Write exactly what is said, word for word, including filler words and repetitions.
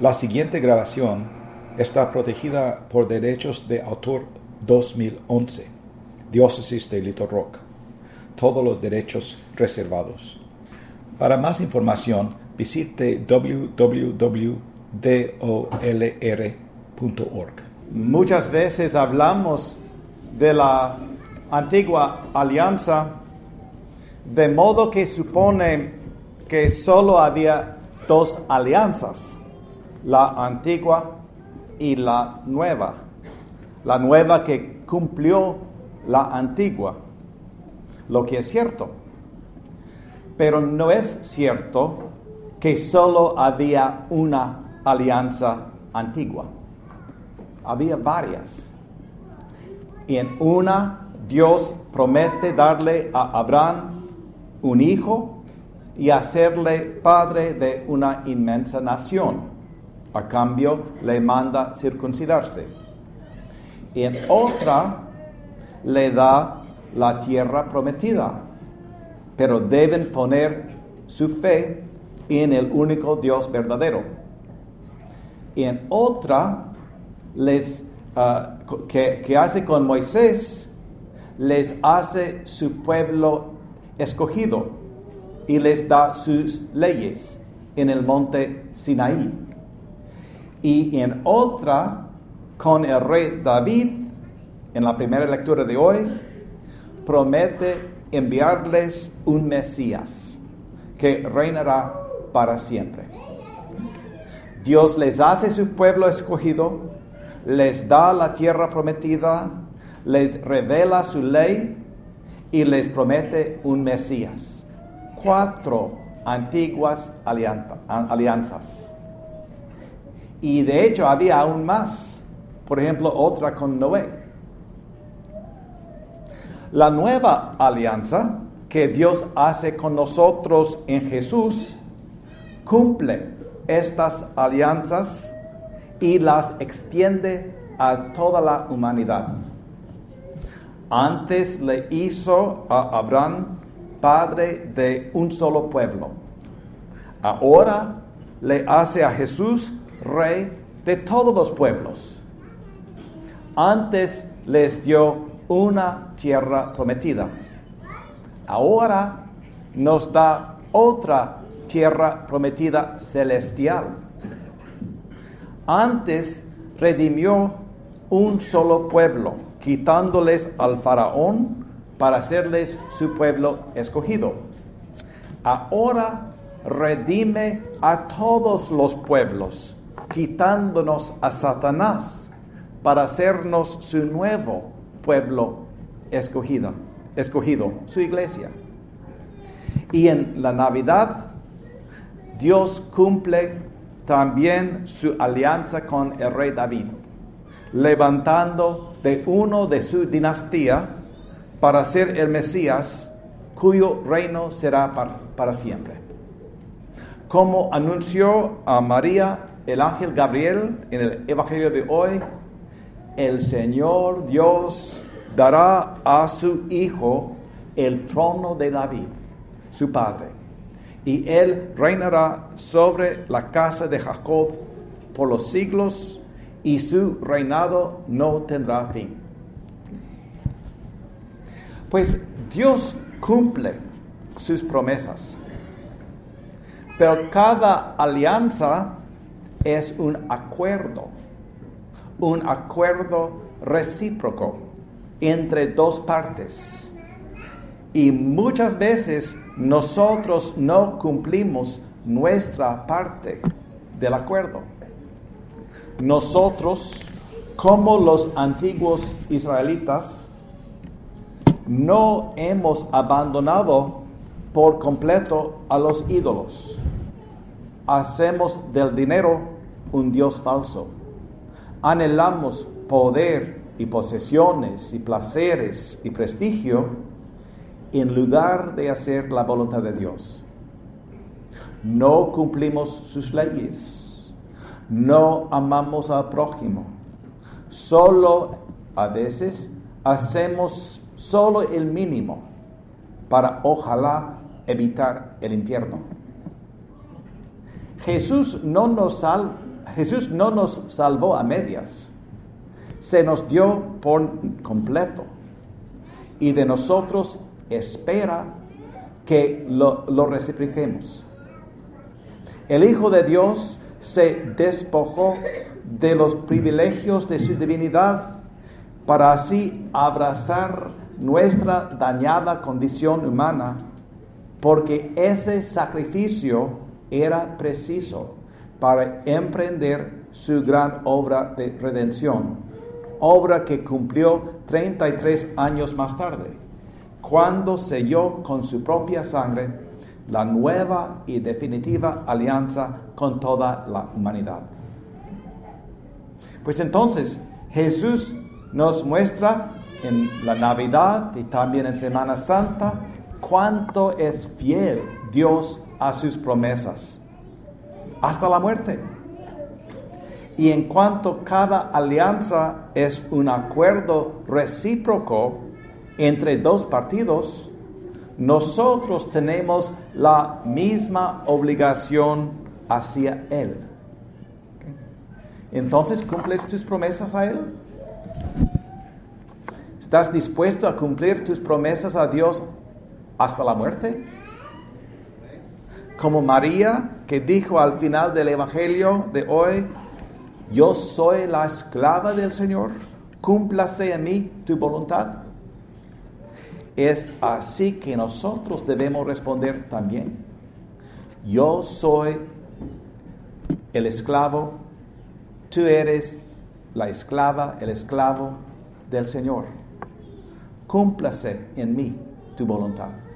La siguiente grabación está protegida por derechos de autor dos mil once, Diócesis de Little Rock. Todos los derechos reservados. Para más información, visite w w w punto d o l r punto org. Muchas veces hablamos de la antigua alianza de modo que supone que solo había dos alianzas, la antigua y la nueva. La nueva que cumplió la antigua, lo que es cierto. Pero no es cierto que solo había una alianza antigua. Había varias. Y en una, Dios promete darle a Abraham un hijo y hacerle padre de una inmensa nación. A cambio, le manda circuncidarse. Y en otra, le da la tierra prometida. Pero deben poner su fe en el único Dios verdadero. Y en otra, les, uh, que, que hace con Moisés, les hace su pueblo escogido y les da sus leyes en el monte Sinaí. Y en otra, con el rey David, en la primera lectura de hoy, promete enviarles un Mesías que reinará para siempre. Dios les hace su pueblo escogido, les da la tierra prometida, les revela su ley y les promete un Mesías. Cuatro antiguas alianzas. Y de hecho había aún más. Por ejemplo, otra con Noé. La nueva alianza que Dios hace con nosotros en Jesús cumple estas alianzas y las extiende a toda la humanidad. Antes le hizo a Abraham padre de un solo pueblo. Ahora le hace a Jesús rey de todos los pueblos. Antes les dio una tierra prometida. Ahora nos da otra tierra prometida celestial. Antes redimió un solo pueblo, quitándoles al faraón para hacerles su pueblo escogido. Ahora redime a todos los pueblos, quitándonos a Satanás para hacernos su nuevo pueblo escogido, escogido, su iglesia. Y en la Navidad, Dios cumple también su alianza con el rey David, levantando de uno de su dinastía para ser el Mesías, cuyo reino será para, para siempre. Como anunció a María el ángel Gabriel en el Evangelio de hoy, el Señor Dios dará a su Hijo el trono de David, su padre, y él reinará sobre la casa de Jacob por los siglos, y su reinado no tendrá fin. Pues Dios cumple sus promesas, pero cada alianza es un acuerdo, un acuerdo recíproco entre dos partes. Y muchas veces nosotros no cumplimos nuestra parte del acuerdo. Nosotros, como los antiguos israelitas, no hemos abandonado por completo a los ídolos. Hacemos del dinero un Dios falso. Anhelamos poder y posesiones y placeres y prestigio en lugar de hacer la voluntad de Dios. No cumplimos sus leyes. No amamos al prójimo. Solo a veces hacemos solo el mínimo para ojalá evitar el infierno. Jesús no nos, sal, Jesús no nos salvó a medias, se nos dio por completo y de nosotros espera que lo, lo reciproquemos. El Hijo de Dios se despojó de los privilegios de su divinidad para así abrazar nuestra dañada condición humana, porque ese sacrificio era preciso para emprender su gran obra de redención, obra que cumplió treinta y tres años más tarde, cuando selló con su propia sangre la nueva y definitiva alianza con toda la humanidad. Pues entonces, Jesús nos muestra en la Navidad y también en Semana Santa cuánto es fiel Dios a sus promesas, hasta la muerte. Y en cuanto cada alianza es un acuerdo recíproco entre dos partidos, nosotros tenemos la misma obligación hacia Él. Entonces, ¿cumples tus promesas a Él? ¿Estás dispuesto a cumplir tus promesas a Dios hasta la muerte? Como María, que dijo al final del Evangelio de hoy: yo soy la esclava del Señor, cúmplase en mí tu voluntad. Es así que nosotros debemos responder también. Yo soy el esclavo, tú eres la esclava, el esclavo del Señor. Cúmplase en mí tu voluntad.